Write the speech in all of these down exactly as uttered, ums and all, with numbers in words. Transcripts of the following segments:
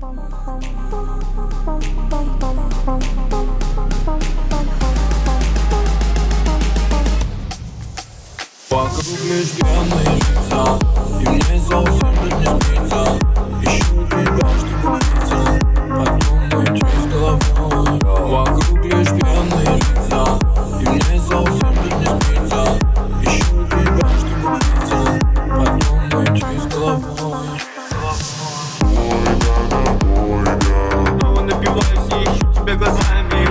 Вокруг лишь пьяные лица, и мне совсем тут не спится. Ищу тебя, чтобы влиться, подумать из головой. Вокруг лишь пьяные лица, и мне совсем тут не спится. Ищу тебя, чтобы влиться, подумать из головой. Снова напиваюсь и ищу тебя глазами.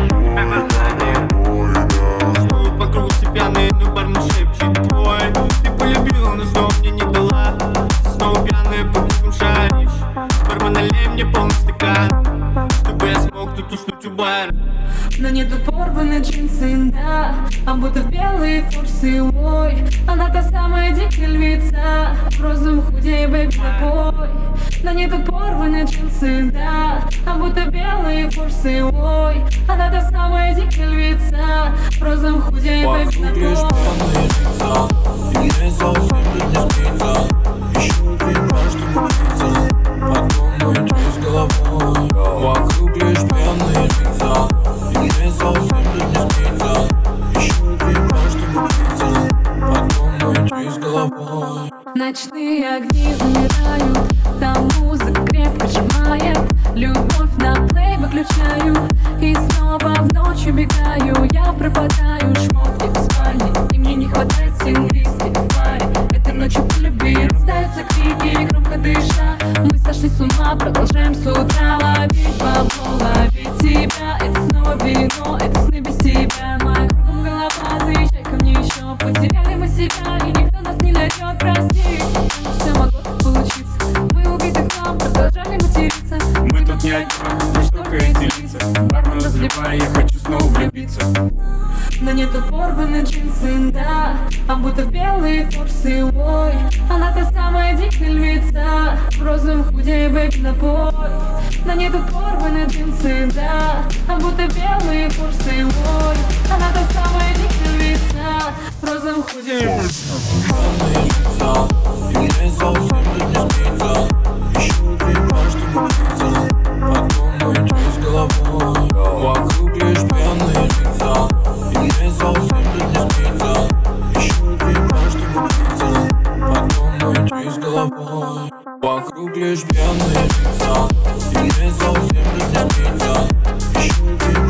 Снова по кругу все пьяные, но парни шепчет твой. Ты полюбила, но снова мне не дала. Снова пьяная, по кругам шаришь. Бармен, налей мне полный стакан, чтобы я смог тут уснуть у бара. На нету порваны джинсы, да, а будто в белые форсы, ой. Она та самая дикая львица, в розовом худе, бэйби, напой. На нету порваны джинсы, да, а будто белые форсы, ой. Она та самая дикая львица, в розовом худе, бэйби, Вокруг лишь напой. пьяные лица, и мне совсем тут не спится. Ищу тебя, чтобы влиться, подумать из головой. Вокруг лишь пьяные лица, и мне совсем тут не спится. Ищу тебя, чтобы влиться, подумать из головой. Ночные огни замирают, там музыка крепко сжимает. Любовь на плей выключаю, и снова в ночь убегаю. Я пропадаю, шмотки в спальне, и мне не хватает сил виски в баре. Этой ночью по любви раздаются крики, громко дыша. Мы сошли с ума, продолжаем с утра ловить бабло, ловить тебя. Это снова вино, это сны без тебя. Моя кругом голова, заезжай ко мне еще. Потеряли мы себя, и никто нас не найдет, прости. Все могло так получиться, мы убиты в хлам, продолжали материться. Мы тут не одни, лишь только эти лица. Бармен разливая, я хочу снова влюбиться. Но нету порваны джинсы, да, а будто в белые форсы, ой. Она та самая дикая львица, в розовом худе, бэйби, напой. Но нету порваны джинсы, да, а будто белые форсы, ой. Она та самая дикая львица, в розовом худе. Пьяные лица, и мне совсем тут не спится. Ищу тебя, чтобы влиться, подумать из головой. Вокруг лишь пьяные лица, и мне совсем тут не спится. Ищу тебя, чтобы влиться, подумать из головой. Вокруг лишь пьяные лица, и мне совсем тут не спится. Ищу тебя,